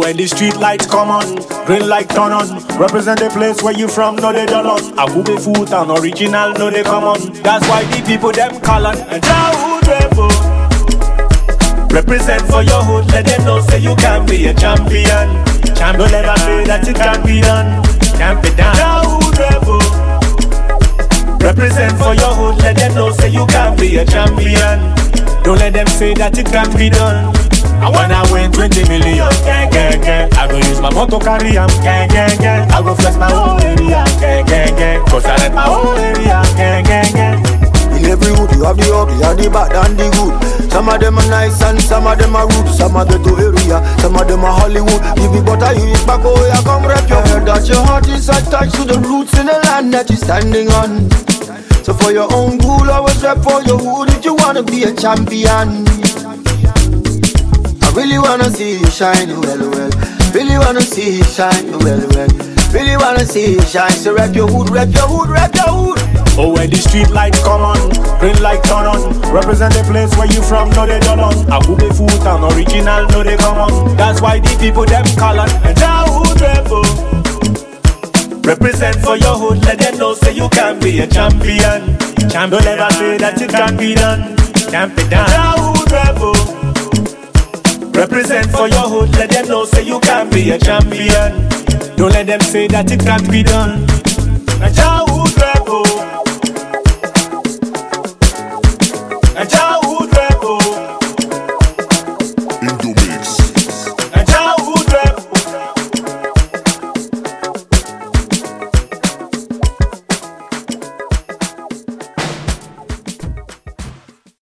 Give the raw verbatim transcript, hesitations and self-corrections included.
when the street lights come on, green light turn on, represent the place where you from, no they don't on. Akube food and original, no they come on. That's why the people them call on. And Jahood Rainbow, represent for your hood, let them know say you can be a champion. Champ, don't ever say that it can't be done. Can't be done. Jahood Rainbow, represent for your hood, let them know say you can be a champion. Don't let them say that it can't be done. I wanna win twenty million, gang, gang, gang. I go use my motor carry am, gang, gang, gang. I go flex my whole area, gang, gang, gang. Cause I let my whole area, gang, gang, gang. In every hood you have the ugly and the bad and the good. Some of them are nice and some of them are rude. Some are ghetto area, some of them are Hollywood. Give me butter, you eat back, oh yeah, come rep your head. That your heart is attached to the roots in the land that you're standing on. So for your own good, always rep for your hood if you wanna be a champion. I really wanna see you shine, well, well. Really wanna see you shine, well, well. Really wanna see you shine, so rep your hood, rep your hood, rep your hood. Oh, when the street lights come on, green light turn on, represent the place where you from, no they don't on. Akube food and original, no they come on. That's why the people them call on. And Jahood Rainbow, represent for your hood, let them know say you can be a champion. Champ, don't ever say that it can't be done. Can't be done. Jahood Rainbow, represent for your hood, let them know say you can be a champion. Don't let them say that it can't be done. Now,